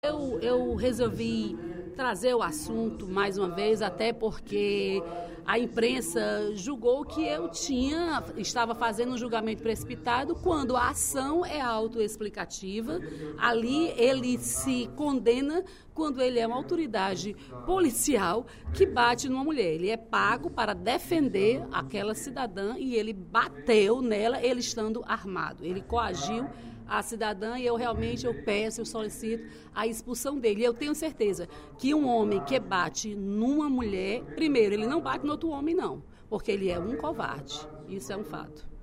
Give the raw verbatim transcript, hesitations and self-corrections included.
Eu, eu resolvi trazer o assunto mais uma vez, até porque a imprensa julgou que eu tinha, estava fazendo um julgamento precipitado quando a ação é autoexplicativa. Ali ele se condena quando ele é uma autoridade policial que bate numa mulher. Ele é pago para defender aquela cidadã e ele bateu nela, ele estando armado. Ele coagiu a cidadã e eu realmente eu peço, eu solicito a expulsão dele. E eu tenho certeza que um homem que bate numa mulher, primeiro, ele não bate no outro homem, não, porque ele é um covarde. Isso é um fato.